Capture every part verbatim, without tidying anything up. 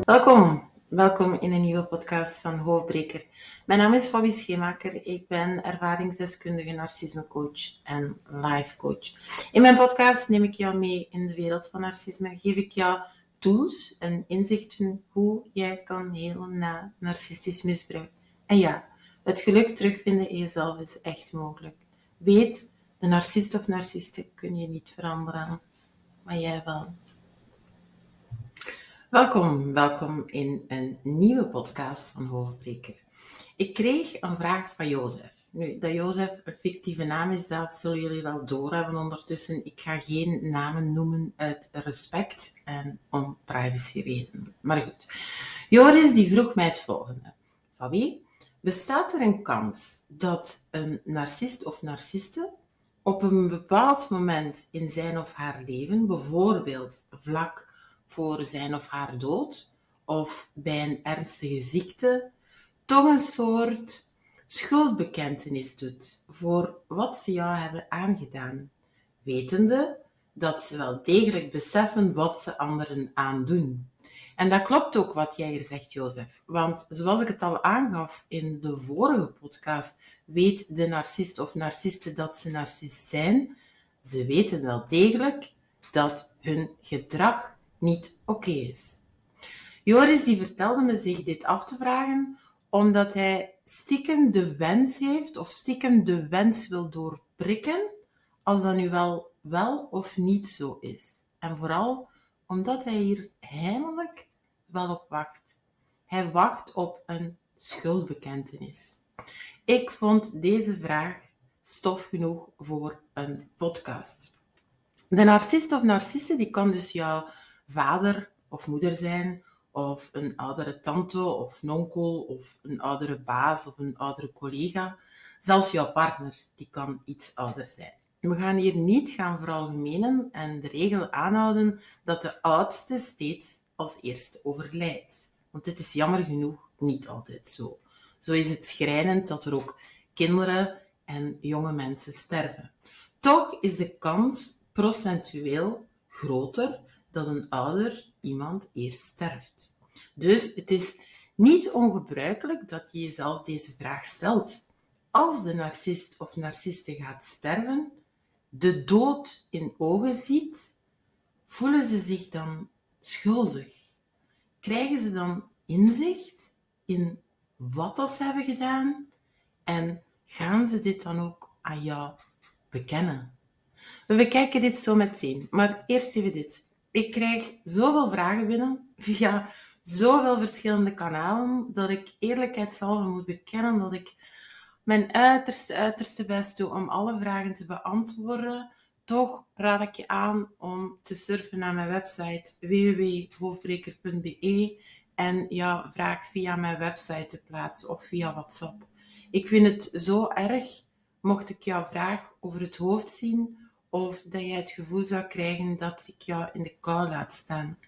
Welkom, welkom in een nieuwe podcast van Hoofdbreker. Mijn naam is Fabi Scheemaker, ik ben ervaringsdeskundige narcismecoach en life coach. In mijn podcast neem ik jou mee in de wereld van narcisme, geef ik jou tools en inzichten hoe jij kan helen na narcistisch misbruik. En ja, het geluk terugvinden in jezelf is echt mogelijk. Weet, de narcist of narciste kun je niet veranderen, maar jij wel. Welkom, welkom in een nieuwe podcast van Hoofdbreker. Ik kreeg een vraag van Jozef. Nu, dat Jozef een fictieve naam is, dat zullen jullie wel doorhebben ondertussen. Ik ga geen namen noemen uit respect en om privacyredenen. Maar goed, Joris die vroeg mij het volgende. Fabi, bestaat er een kans dat een narcist of narciste op een bepaald moment in zijn of haar leven, bijvoorbeeld vlak voor zijn of haar dood, of bij een ernstige ziekte, toch een soort schuldbekentenis doet voor wat ze jou hebben aangedaan, wetende dat ze wel degelijk beseffen wat ze anderen aandoen. En dat klopt ook wat jij hier zegt, Jozef. Want zoals ik het al aangaf in de vorige podcast, weet de narcist of narciste dat ze narcist zijn. Ze weten wel degelijk dat hun gedrag niet oké is. Joris die vertelde me zich dit af te vragen omdat hij stiekem de wens heeft of stiekem de wens wil doorprikken als dat nu wel, wel of niet zo is. En vooral omdat hij hier heimelijk wel op wacht. Hij wacht op een schuldbekentenis. Ik vond deze vraag stof genoeg voor een podcast. De narcist of narciste die kan dus jouw vader of moeder zijn, of een oudere tante of een onkel, of een oudere baas of een oudere collega. Zelfs jouw partner, die kan iets ouder zijn. We gaan hier niet gaan veralgemenen en de regel aanhouden dat de oudste steeds als eerste overlijdt. Want dit is jammer genoeg niet altijd zo. Zo is het schrijnend dat er ook kinderen en jonge mensen sterven. Toch is de kans procentueel groter dat een ouder iemand eerst sterft. Dus het is niet ongebruikelijk dat je jezelf deze vraag stelt. Als de narcist of narciste gaat sterven, de dood in ogen ziet, voelen ze zich dan schuldig? Krijgen ze dan inzicht in wat dat ze hebben gedaan? En gaan ze dit dan ook aan jou bekennen? We bekijken dit zo meteen, maar eerst even dit. Ik krijg zoveel vragen binnen via zoveel verschillende kanalen dat ik eerlijkheidshalve moet bekennen dat ik mijn uiterste, uiterste best doe om alle vragen te beantwoorden. Toch raad ik je aan om te surfen naar mijn website w w w punt hoofdbreker punt b e en jouw vraag via mijn website te plaatsen of via WhatsApp. Ik vind het zo erg mocht ik jouw vraag over het hoofd zien of dat jij het gevoel zou krijgen dat ik jou in de kou laat staan.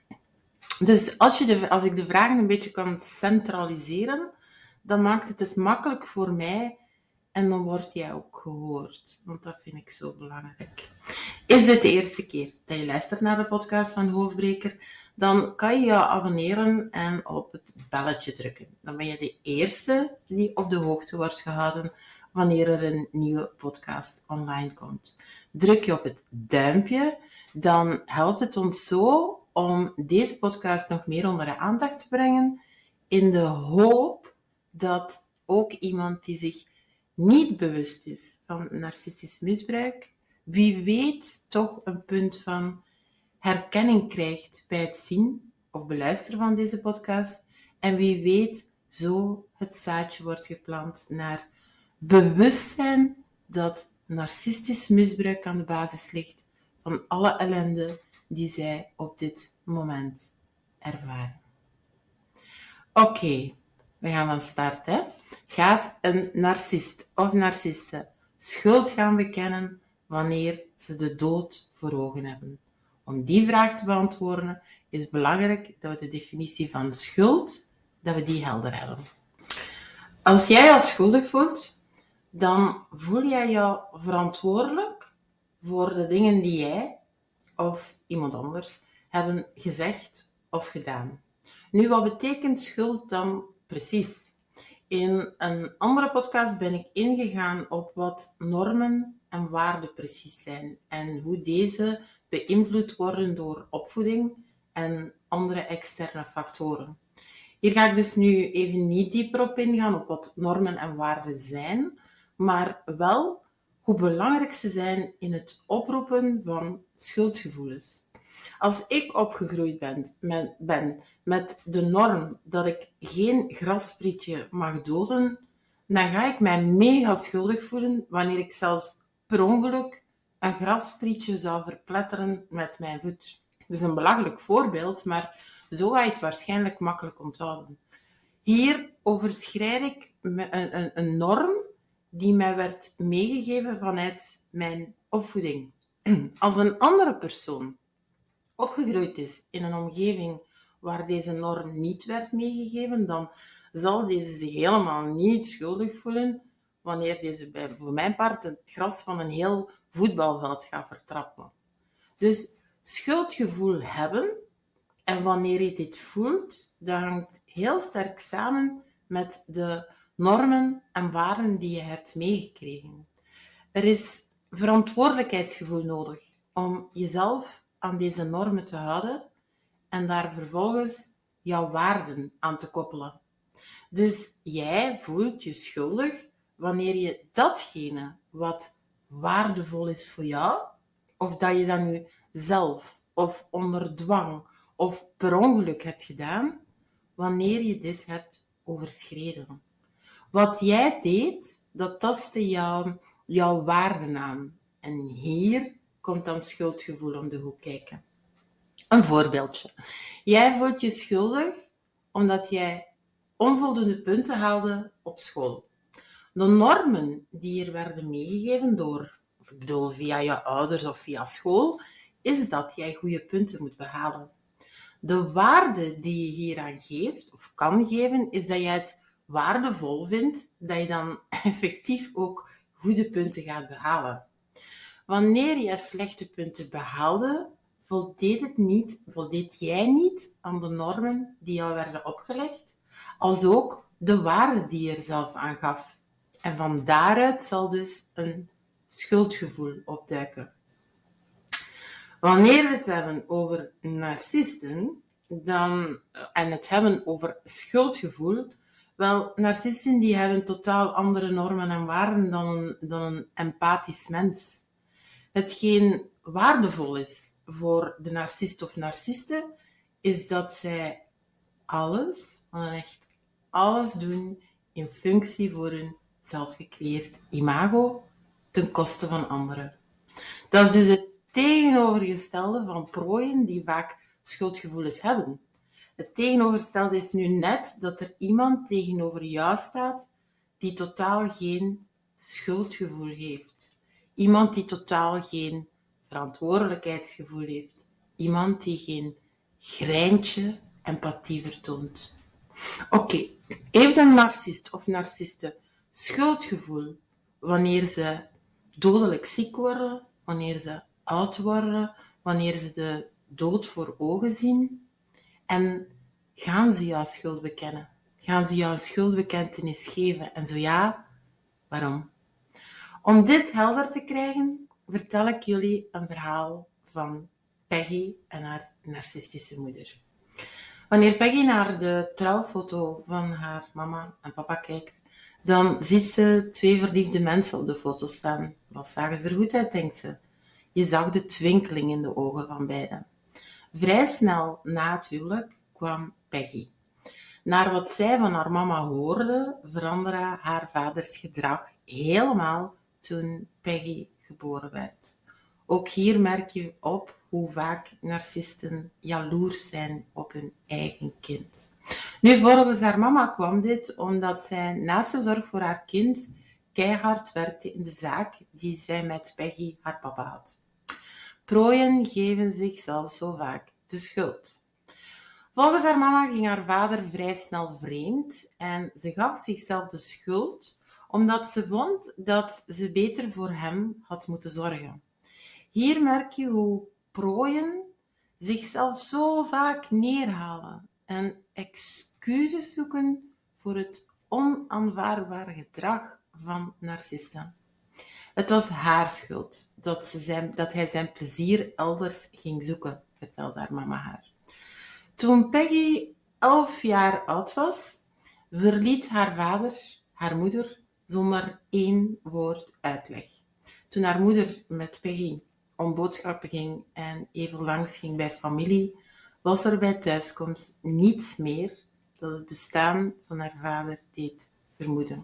Dus als, je de, als ik de vragen een beetje kan centraliseren, dan maakt het het makkelijk voor mij en dan word jij ook gehoord. Want dat vind ik zo belangrijk. Is dit de eerste keer dat je luistert naar de podcast van Hoofdbreker, dan kan je je abonneren en op het belletje drukken. Dan ben je de eerste die op de hoogte wordt gehouden wanneer er een nieuwe podcast online komt. Druk je op het duimpje, dan helpt het ons zo om deze podcast nog meer onder de aandacht te brengen, in de hoop dat ook iemand die zich niet bewust is van narcistisch misbruik, wie weet toch een punt van herkenning krijgt bij het zien of beluisteren van deze podcast. En wie weet zo het zaadje wordt geplant naar bewustzijn dat narcistisch misbruik aan de basis ligt van alle ellende die zij op dit moment ervaren. Oké, okay, we gaan van start. Hè? Gaat een narcist of narciste schuld gaan bekennen wanneer ze de dood voor ogen hebben? Om die vraag te beantwoorden is het belangrijk dat we de definitie van schuld, dat we die helder hebben. Als jij je schuldig voelt, dan voel jij jou verantwoordelijk voor de dingen die jij of iemand anders hebben gezegd of gedaan. Nu, wat betekent schuld dan precies? In een andere podcast ben ik ingegaan op wat normen en waarden precies zijn en hoe deze beïnvloed worden door opvoeding en andere externe factoren. Hier ga ik dus nu even niet dieper op ingaan op wat normen en waarden zijn, maar wel hoe belangrijk ze zijn in het oproepen van schuldgevoelens. Als ik opgegroeid ben met, ben met de norm dat ik geen grasprietje mag doden, dan ga ik mij mega schuldig voelen wanneer ik zelfs per ongeluk een grasprietje zou verpletteren met mijn voet. Dat is een belachelijk voorbeeld, maar zo ga je het waarschijnlijk makkelijk onthouden. Hier overschrijd ik een, een, een norm die mij werd meegegeven vanuit mijn opvoeding. Als een andere persoon opgegroeid is in een omgeving waar deze norm niet werd meegegeven, dan zal deze zich helemaal niet schuldig voelen wanneer deze bij, voor mijn part het gras van een heel voetbalveld gaat vertrappen. Dus schuldgevoel hebben en wanneer je dit voelt, dat hangt heel sterk samen met de normen en waarden die je hebt meegekregen. Er is verantwoordelijkheidsgevoel nodig om jezelf aan deze normen te houden en daar vervolgens jouw waarden aan te koppelen. Dus jij voelt je schuldig wanneer je datgene wat waardevol is voor jou, of dat je dat nu zelf of onder dwang of per ongeluk hebt gedaan, wanneer je dit hebt overschreden. Wat jij deed, dat tastte jouw, jouw waarden aan. En hier komt dan schuldgevoel om de hoek kijken. Een voorbeeldje. Jij voelt je schuldig omdat jij onvoldoende punten haalde op school. De normen die hier werden meegegeven door, of ik bedoel via je ouders of via school, is dat jij goede punten moet behalen. De waarde die je hieraan geeft, of kan geven, is dat jij het waardevol vindt dat je dan effectief ook goede punten gaat behalen. Wanneer je slechte punten behaalde, voldeed, het niet, voldeed jij niet aan de normen die jou werden opgelegd, als ook de waarde die je er zelf aan gaf. En van daaruit zal dus een schuldgevoel opduiken. Wanneer we het hebben over narcisten dan, en het hebben over schuldgevoel, wel, narcisten die hebben totaal andere normen en waarden dan een, dan een empathisch mens. Hetgeen waardevol is voor de narcist of narciste, is dat zij alles, maar echt alles doen in functie voor hun zelfgecreëerd imago ten koste van anderen. Dat is dus het tegenovergestelde van prooien die vaak schuldgevoelens hebben. Het tegenovergestelde is nu net dat er iemand tegenover jou staat die totaal geen schuldgevoel heeft. Iemand die totaal geen verantwoordelijkheidsgevoel heeft. Iemand die geen greintje empathie vertoont. Oké, okay. Heeft een narcist of narciste schuldgevoel wanneer ze dodelijk ziek worden, wanneer ze oud worden, wanneer ze de dood voor ogen zien? En gaan ze jou schuld bekennen? Gaan ze jou een schuldbekentenis geven? En zo ja, waarom? Om dit helder te krijgen, vertel ik jullie een verhaal van Peggy en haar narcistische moeder. Wanneer Peggy naar de trouwfoto van haar mama en papa kijkt, dan ziet ze twee verliefde mensen op de foto staan. Wat zagen ze er goed uit, denkt ze. Je zag de twinkeling in de ogen van beiden. Vrij snel na het huwelijk kwam Peggy. Naar wat zij van haar mama hoorde, veranderde haar vaders gedrag helemaal toen Peggy geboren werd. Ook hier merk je op hoe vaak narcisten jaloers zijn op hun eigen kind. Nu, volgens haar mama kwam dit omdat zij naast de zorg voor haar kind keihard werkte in de zaak die zij met Peggy, haar papa, had. Prooien geven zichzelf zo vaak de schuld. Volgens haar mama ging haar vader vrij snel vreemd en ze gaf zichzelf de schuld omdat ze vond dat ze beter voor hem had moeten zorgen. Hier merk je hoe prooien zichzelf zo vaak neerhalen en excuses zoeken voor het onaanvaardbare gedrag van narcisten. Het was haar schuld dat, ze zijn, dat hij zijn plezier elders ging zoeken, vertelde haar mama haar. Toen Peggy elf jaar oud was, verliet haar vader haar moeder zonder één woord uitleg. Toen haar moeder met Peggy om boodschappen ging en even langs ging bij familie, was er bij thuiskomst niets meer dat het bestaan van haar vader deed vermoeden.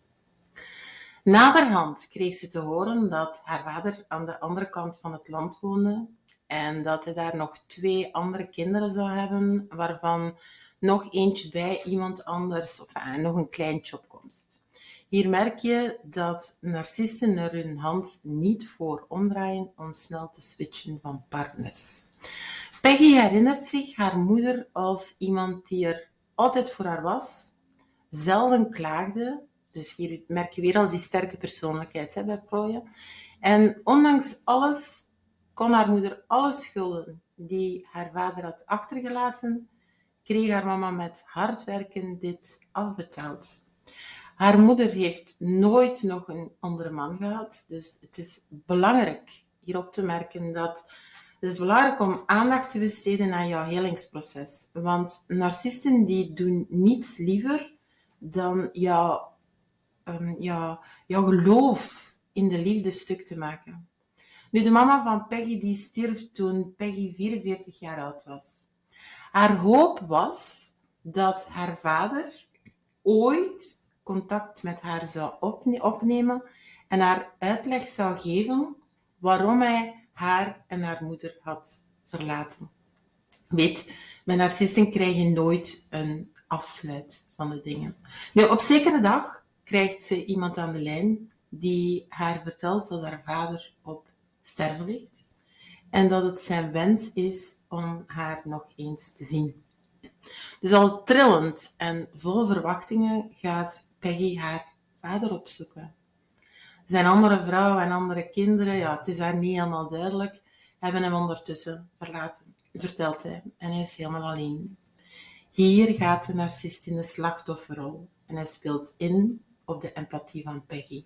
Naderhand kreeg ze te horen dat haar vader aan de andere kant van het land woonde en dat hij daar nog twee andere kinderen zou hebben, waarvan nog eentje bij iemand anders, of enfin, nog een kleintje op komst. Hier merk je dat narcisten er hun hand niet voor omdraaien om snel te switchen van partners. Peggy herinnert zich haar moeder als iemand die er altijd voor haar was, zelden klaagde. Dus hier merk je weer al die sterke persoonlijkheid hè, bij plooien. En ondanks alles kon haar moeder alle schulden die haar vader had achtergelaten, kreeg haar mama met hard werken dit afbetaald. Haar moeder heeft nooit nog een andere man gehad. Dus het is belangrijk hierop te merken dat het is belangrijk om aandacht te besteden aan jouw helingsproces. Want narcisten die doen niets liever dan jouw Um, jouw, jouw geloof in de liefde stuk te maken. Nu, de mama van Peggy die stierf toen Peggy vierenveertig jaar oud was. Haar hoop was dat haar vader ooit contact met haar zou opne- opnemen en haar uitleg zou geven waarom hij haar en haar moeder had verlaten. Weet, bij narcisten krijg je nooit een afsluit van de dingen. Nu, op zekere dag krijgt ze iemand aan de lijn die haar vertelt dat haar vader op sterven ligt en dat het zijn wens is om haar nog eens te zien. Dus al trillend en vol verwachtingen gaat Peggy haar vader opzoeken. Zijn andere vrouw en andere kinderen, ja, het is haar niet helemaal duidelijk, hebben hem ondertussen verlaten, vertelt hij. En hij is helemaal alleen. Hier gaat de narcist in de slachtofferrol en hij speelt in op de empathie van Peggy.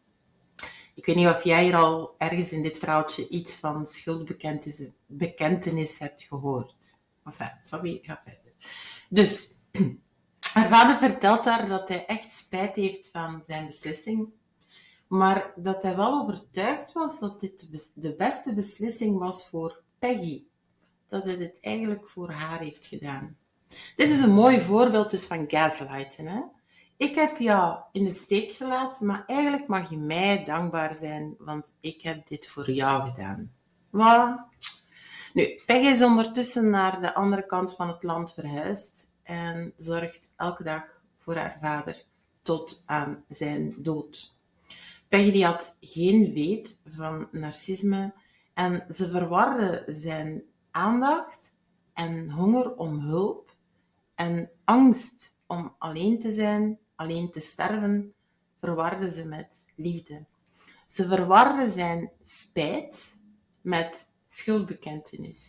Ik weet niet of jij hier al ergens in dit verhaaltje iets van schuldbekentenis hebt gehoord. Enfin, sorry, ga verder. Dus, haar vader vertelt haar dat hij echt spijt heeft van zijn beslissing, maar dat hij wel overtuigd was dat dit de beste beslissing was voor Peggy. Dat hij dit eigenlijk voor haar heeft gedaan. Dit is een mooi voorbeeld dus van gaslighten, hè? Ik heb jou in de steek gelaten, maar eigenlijk mag je mij dankbaar zijn, want ik heb dit voor jou gedaan. Wat? Nu, Peggy is ondertussen naar de andere kant van het land verhuisd en zorgt elke dag voor haar vader tot aan zijn dood. Peggy die had geen weet van narcisme en ze verwarde zijn aandacht en honger om hulp en angst om alleen te zijn, alleen te sterven, verwarde ze met liefde. Ze verwarde zijn spijt met schuldbekentenis.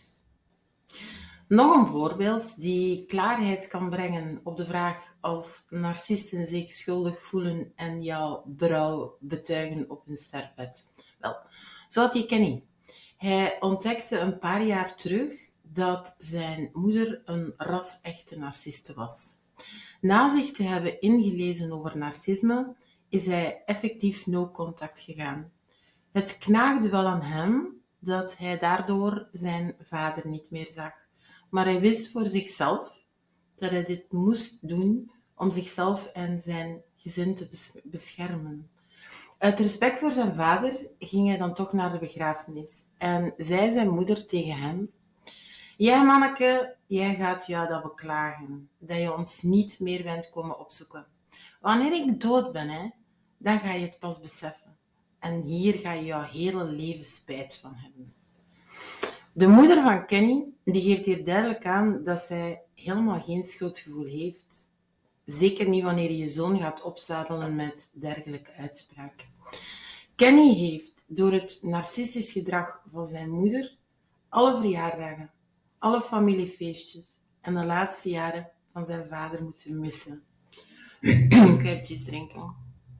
Nog een voorbeeld die klaarheid kan brengen op de vraag als narcisten zich schuldig voelen en jouw berouw betuigen op hun sterfbed. Wel, zo had je Kenny. Hij ontdekte een paar jaar terug dat zijn moeder een ras-echte narciste was. Na zich te hebben ingelezen over narcisme, is hij effectief no contact gegaan. Het knaagde wel aan hem dat hij daardoor zijn vader niet meer zag. Maar hij wist voor zichzelf dat hij dit moest doen om zichzelf en zijn gezin te beschermen. Uit respect voor zijn vader ging hij dan toch naar de begrafenis en zei zijn moeder tegen hem: "Jij manneke, jij gaat jou dat beklagen, dat je ons niet meer bent komen opzoeken. Wanneer ik dood ben, hè, dan ga je het pas beseffen. En hier ga je jouw hele leven spijt van hebben." De moeder van Kenny die geeft hier duidelijk aan dat zij helemaal geen schuldgevoel heeft. Zeker niet wanneer je je zoon gaat opzadelen met dergelijke uitspraken. Kenny heeft door het narcistisch gedrag van zijn moeder alle verjaardagen, alle familiefeestjes, en de laatste jaren van zijn vader moeten missen. Ik ga eventjes drinken.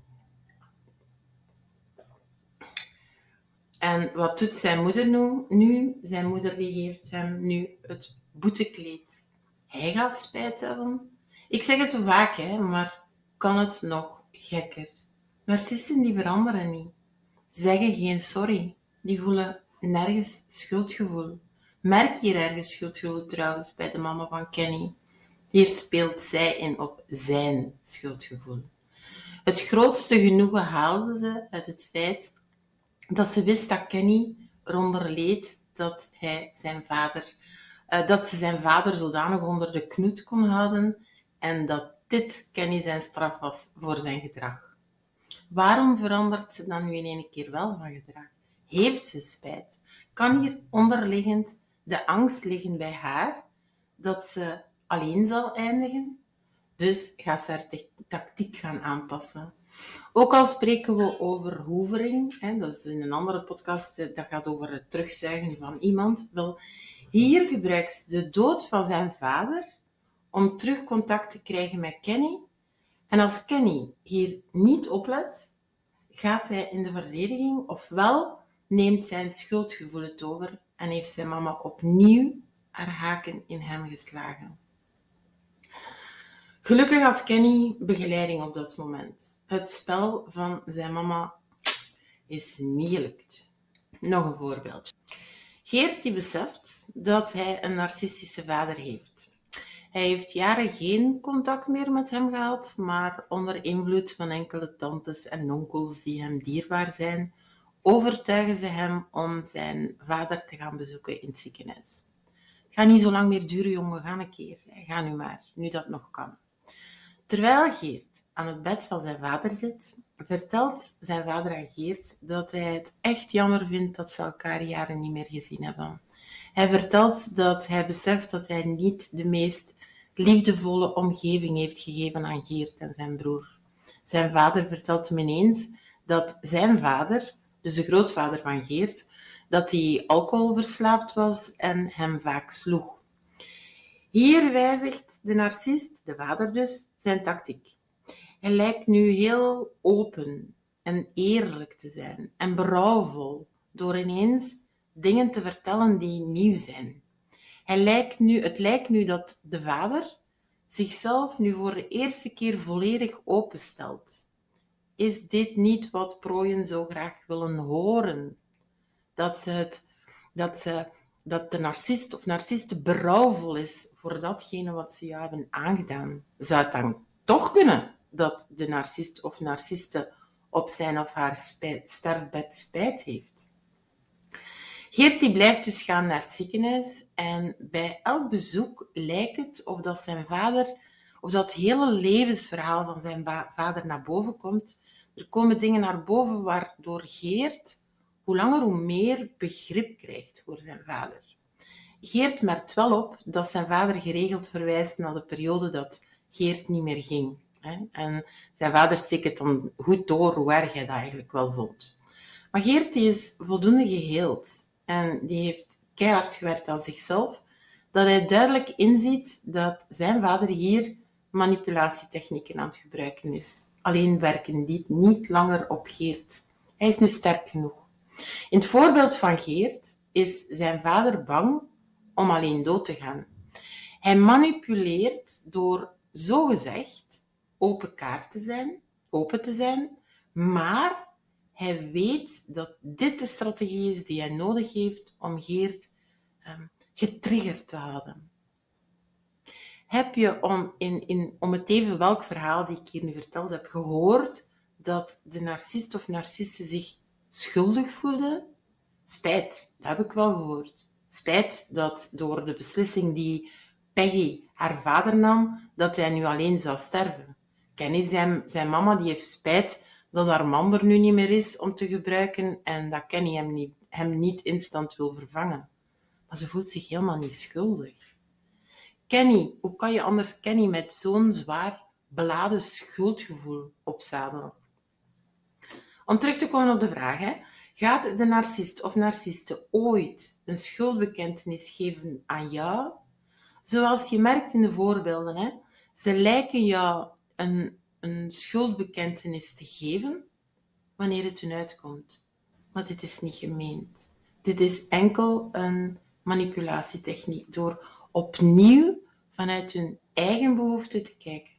En wat doet zijn moeder nu? nu? Zijn moeder die geeft hem nu het boetekleed. Hij gaat spijt hebben. Ik zeg het zo vaak, hè, maar kan het nog gekker? Narcisten die veranderen niet. Ze zeggen geen sorry. Die voelen nergens schuldgevoel. Merk hier ergens schuldgevoel trouwens bij de mama van Kenny. Hier speelt zij in op zijn schuldgevoel. Het grootste genoegen haalde ze uit het feit dat ze wist dat Kenny eronder leed dat, hij zijn vader, uh, dat ze zijn vader zodanig onder de knoet kon houden en dat dit Kenny zijn straf was voor zijn gedrag. Waarom verandert ze dan nu in één keer wel van gedrag? Heeft ze spijt? Kan hier onderliggend de angst liggen bij haar dat ze alleen zal eindigen? Dus gaat ze haar tactiek gaan aanpassen. Ook al spreken we over hoevering, hè, dat is in een andere podcast, dat gaat over het terugzuigen van iemand. Wel, hier gebruikt ze de dood van zijn vader om terug contact te krijgen met Kenny. En als Kenny hier niet oplet, gaat hij in de verdediging, ofwel neemt zijn schuldgevoel het over en heeft zijn mama opnieuw haar haken in hem geslagen. Gelukkig had Kenny begeleiding op dat moment. Het spel van zijn mama is niet gelukt. Nog een voorbeeld. Geert die beseft dat hij een narcistische vader heeft. Hij heeft jaren geen contact meer met hem gehad, maar onder invloed van enkele tantes en onkels die hem dierbaar zijn, overtuigen ze hem om zijn vader te gaan bezoeken in het ziekenhuis. Ga niet zo lang meer duren, jongen, ga een keer. Ga nu maar, nu dat nog kan. Terwijl Geert aan het bed van zijn vader zit, vertelt zijn vader aan Geert dat hij het echt jammer vindt dat ze elkaar jaren niet meer gezien hebben. Hij vertelt dat hij beseft dat hij niet de meest liefdevolle omgeving heeft gegeven aan Geert en zijn broer. Zijn vader vertelt hem ineens dat zijn vader, dus de grootvader van Geert, dat hij alcoholverslaafd was en hem vaak sloeg. Hier wijzigt de narcist, de vader dus, zijn tactiek. Hij lijkt nu heel open en eerlijk te zijn en berouwvol door ineens dingen te vertellen die nieuw zijn. Hij lijkt nu, het lijkt nu dat de vader zichzelf nu voor de eerste keer volledig openstelt. Is dit niet wat prooien zo graag willen horen? Dat ze het... Dat ze dat de narcist of narciste berouwvol is voor datgene wat ze jou hebben aangedaan. Zou het dan toch kunnen dat de narcist of narciste op zijn of haar spijt, sterfbed spijt heeft? Geert die blijft dus gaan naar het ziekenhuis en bij elk bezoek lijkt het of dat zijn vader, of dat hele levensverhaal van zijn vader naar boven komt. Er komen dingen naar boven waardoor Geert hoe langer hoe meer begrip krijgt voor zijn vader. Geert merkt wel op dat zijn vader geregeld verwijst naar de periode dat Geert niet meer ging. En zijn vader steekt het dan goed door hoe erg hij dat eigenlijk wel vond. Maar Geert die is voldoende geheeld en die heeft keihard gewerkt aan zichzelf, dat hij duidelijk inziet dat zijn vader hier manipulatietechnieken aan het gebruiken is. Alleen werken die niet langer op Geert. Hij is nu sterk genoeg. In het voorbeeld van Geert is zijn vader bang om alleen dood te gaan. Hij manipuleert door zogezegd open kaart te zijn, open te zijn, maar hij weet dat dit de strategie is die hij nodig heeft om Geert um, getriggerd te houden. Heb je om, in, in, om het even welk verhaal die ik hier nu verteld heb gehoord dat de narcist of narciste zich schuldig voelde? Spijt, dat heb ik wel gehoord. Spijt dat door de beslissing die Peggy haar vader nam, dat hij nu alleen zou sterven. Kenny, zijn, zijn mama, die heeft spijt dat haar man er nu niet meer is om te gebruiken en dat Kenny hem niet, hem niet instant wil vervangen. Maar ze voelt zich helemaal niet schuldig. Kenny, hoe kan je anders Kenny met zo'n zwaar beladen schuldgevoel opzadelen? Om terug te komen op de vraag, hè, gaat de narcist of narciste ooit een schuldbekentenis geven aan jou? Zoals je merkt in de voorbeelden, hè, ze lijken jou een, een schuldbekentenis te geven wanneer het hun uitkomt. Maar dit is niet gemeend. Dit is enkel een manipulatietechniek door opnieuw vanuit hun eigen behoefte te kijken.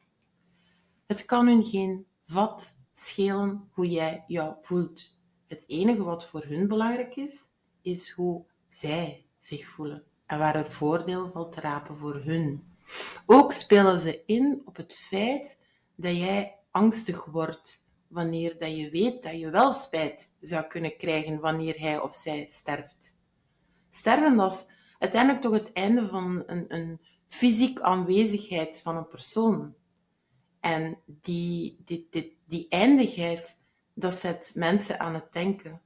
Het kan hun geen vat schelen hoe jij jou voelt. Het enige wat voor hun belangrijk is, is hoe zij zich voelen en waar er voordeel valt te rapen voor hun. Ook spelen ze in op het feit dat jij angstig wordt wanneer dat je weet dat je wel spijt zou kunnen krijgen wanneer hij of zij sterft. Sterven, dat is uiteindelijk toch het einde van een, een fysiek aanwezigheid van een persoon. En die, die, die, die eindigheid, dat zet mensen aan het denken.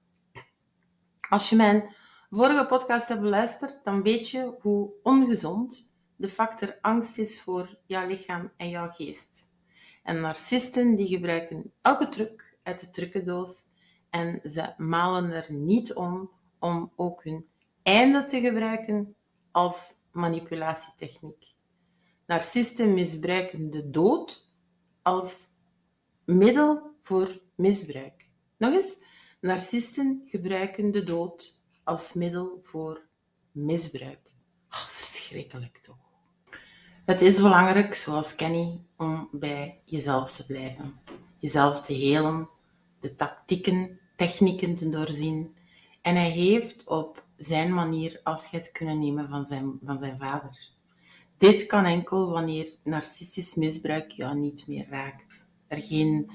Als je mijn vorige podcast hebt beluisterd, dan weet je hoe ongezond de factor angst is voor jouw lichaam en jouw geest. En narcisten die gebruiken elke truc uit de trucendoos en ze malen er niet om om ook hun einde te gebruiken als manipulatietechniek. Narcisten misbruiken de dood als middel voor misbruik. Nog eens, narcisten gebruiken de dood als middel voor misbruik. Oh, verschrikkelijk toch. Het is belangrijk, zoals Kenny, om bij jezelf te blijven. Jezelf te helen, de tactieken, technieken te doorzien. En hij heeft op zijn manier afscheid kunnen nemen van zijn, van zijn vader. Dit kan enkel wanneer narcistisch misbruik jou niet meer raakt. Er geen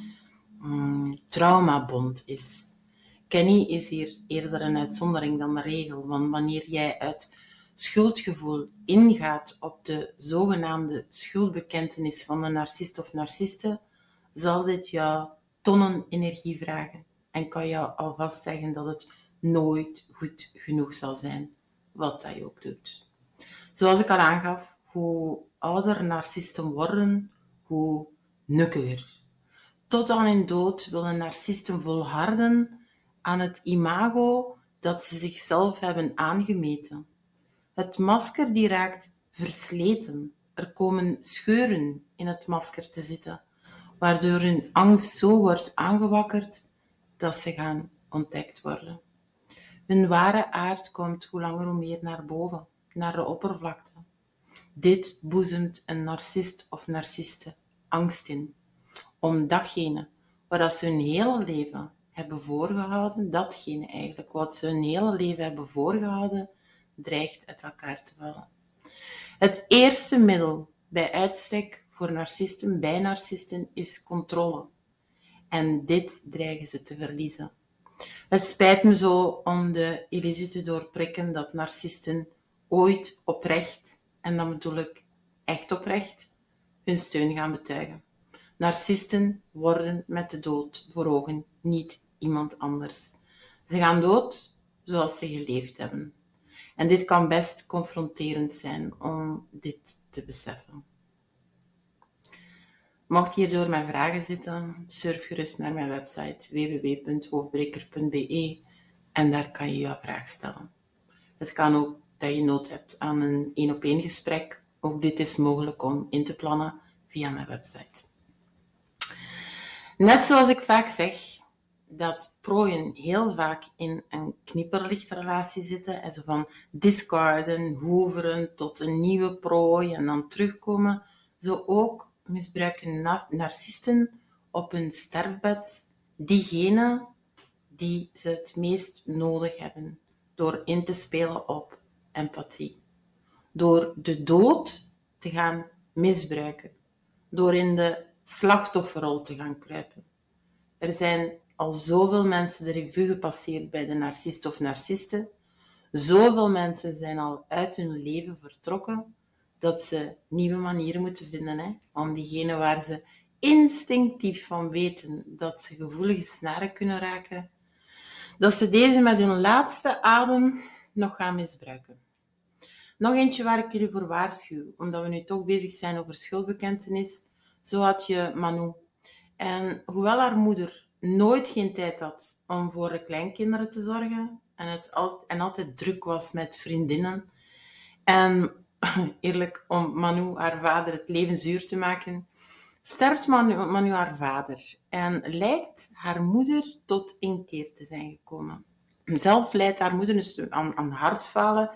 mm, traumabond is. Kenny is hier eerder een uitzondering dan de regel, want wanneer jij uit schuldgevoel ingaat op de zogenaamde schuldbekentenis van de narcist of narciste, zal dit jou tonnen energie vragen en kan jou alvast zeggen dat het nooit goed genoeg zal zijn, wat dat je ook doet. Zoals ik al aangaf, hoe ouder narcisten worden, hoe nukkiger. Tot aan hun dood willen narcisten volharden aan het imago dat ze zichzelf hebben aangemeten. Het masker die raakt versleten. Er komen scheuren in het masker te zitten, waardoor hun angst zo wordt aangewakkerd dat ze gaan ontdekt worden. Hun ware aard komt hoe langer hoe meer naar boven, naar de oppervlakte. Dit boezemt een narcist of narciste angst in, om datgene wat ze hun hele leven hebben voorgehouden, datgene eigenlijk wat ze hun hele leven hebben voorgehouden, dreigt uit elkaar te vallen. Het eerste middel bij uitstek voor narcisten, bij narcisten, is controle. En dit dreigen ze te verliezen. Het spijt me zo om de illusie te doorprikken dat narcisten ooit oprecht, en dan bedoel ik echt oprecht, hun steun gaan betuigen. Narcisten worden met de dood voor ogen, niet iemand anders. Ze gaan dood zoals ze geleefd hebben. En dit kan best confronterend zijn om dit te beseffen. Mocht je hierdoor met vragen zitten, surf gerust naar mijn website w w w punt hoofdbreker punt b e en daar kan je jouw vraag stellen. Het kan ook dat je nood hebt aan een één-op-één gesprek. Ook dit is mogelijk om in te plannen via mijn website. Net zoals ik vaak zeg, dat prooien heel vaak in een knipperlichtrelatie zitten. En zo van discarden, hoeveren tot een nieuwe prooi en dan terugkomen. Zo ook misbruiken narcisten op hun sterfbed diegene die ze het meest nodig hebben. Door in te spelen op empathie. Door de dood te gaan misbruiken. Door in de slachtofferrol te gaan kruipen. Er zijn al zoveel mensen de revue gepasseerd bij de narcist of narciste. Zoveel mensen zijn al uit hun leven vertrokken dat ze nieuwe manieren moeten vinden hè, om diegene waar ze instinctief van weten dat ze gevoelige snaren kunnen raken, dat ze deze met hun laatste adem nog gaan misbruiken. Nog eentje waar ik jullie voor waarschuw, omdat we nu toch bezig zijn over schuldbekentenis. Zo had je Manu. En hoewel haar moeder nooit geen tijd had om voor de kleinkinderen te zorgen en, het al, en altijd druk was met vriendinnen en eerlijk, om Manu, haar vader, het leven zuur te maken, sterft Manu, Manu haar vader en lijkt haar moeder tot inkeer te zijn gekomen. Zelf lijdt haar moeder dus aan, aan hartfalen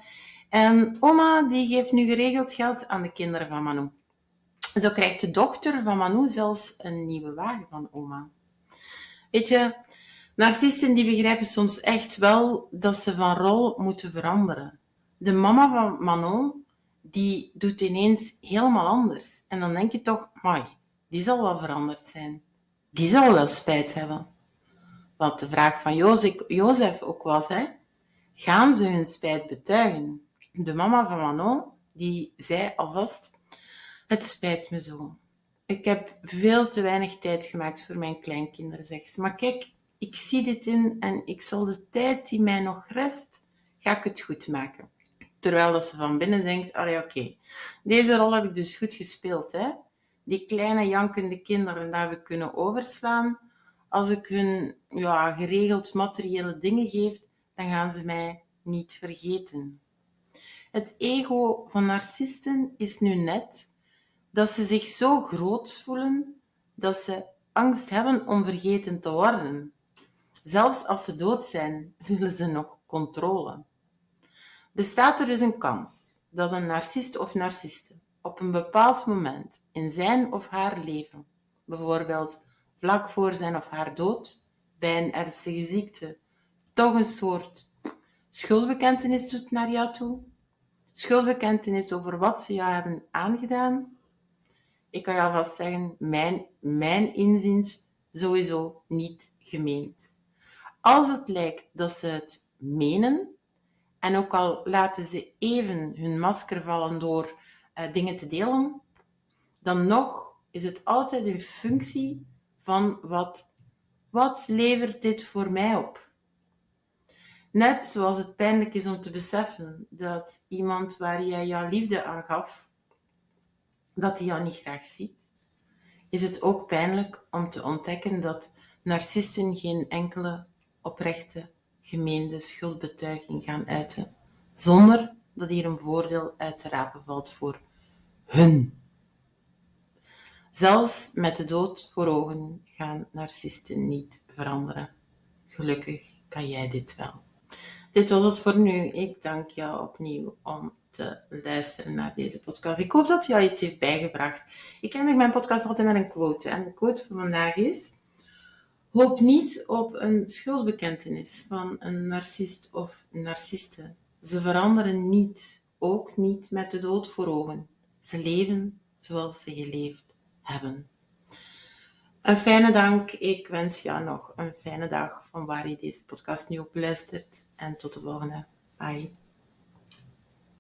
en oma die geeft nu geregeld geld aan de kinderen van Manu. Zo krijgt de dochter van Manu zelfs een nieuwe wagen van oma. Weet je, narcisten die begrijpen soms echt wel dat ze van rol moeten veranderen. De mama van Manon, die doet ineens helemaal anders. En dan denk je toch, mai, die zal wel veranderd zijn. Die zal wel spijt hebben. Wat de vraag van Jozef ook was, hè? Gaan ze hun spijt betuigen? De mama van Manon, die zei alvast, het spijt me zo. Ik heb veel te weinig tijd gemaakt voor mijn kleinkinderen, zegt ze. Maar kijk, ik zie dit in en ik zal de tijd die mij nog rest, ga ik het goed maken. Terwijl dat ze van binnen denkt, allee, oké, okay, deze rol heb ik dus goed gespeeld, hè. Die kleine jankende kinderen, dat we kunnen overslaan. Als ik hun ja, geregeld materiële dingen geef, dan gaan ze mij niet vergeten. Het ego van narcisten is nu net dat ze zich zo groot voelen dat ze angst hebben om vergeten te worden. Zelfs als ze dood zijn, willen ze nog controle. Bestaat er dus een kans dat een narcist of narciste op een bepaald moment in zijn of haar leven, bijvoorbeeld vlak voor zijn of haar dood, bij een ernstige ziekte, toch een soort schuldbekentenis doet naar jou toe? Schuldbekentenis over wat ze jou hebben aangedaan? Ik kan jou vast zeggen, mijn, mijn inziens sowieso niet gemeend. Als het lijkt dat ze het menen, en ook al laten ze even hun masker vallen door uh, dingen te delen, dan nog is het altijd in functie van wat, wat levert dit voor mij op? Net zoals het pijnlijk is om te beseffen dat iemand waar jij jouw liefde aan gaf, dat hij jou niet graag ziet, is het ook pijnlijk om te ontdekken dat narcisten geen enkele oprechte, gemeende schuldbetuiging gaan uiten, zonder dat hier een voordeel uit te rapen valt voor hun. Zelfs met de dood voor ogen gaan narcisten niet veranderen. Gelukkig kan jij dit wel. Dit was het voor nu. Ik dank jou opnieuw om te luisteren naar deze podcast. Ik hoop dat jou iets heeft bijgebracht. Ik eindig mijn podcast altijd met een quote. En de quote van vandaag is: hoop niet op een schuldbekentenis van een narcist of narciste. Ze veranderen niet, ook niet met de dood voor ogen. Ze leven zoals ze geleefd hebben. Een fijne dank. Ik wens jou nog een fijne dag van waar je deze podcast nu op luistert. En tot de volgende. Bye.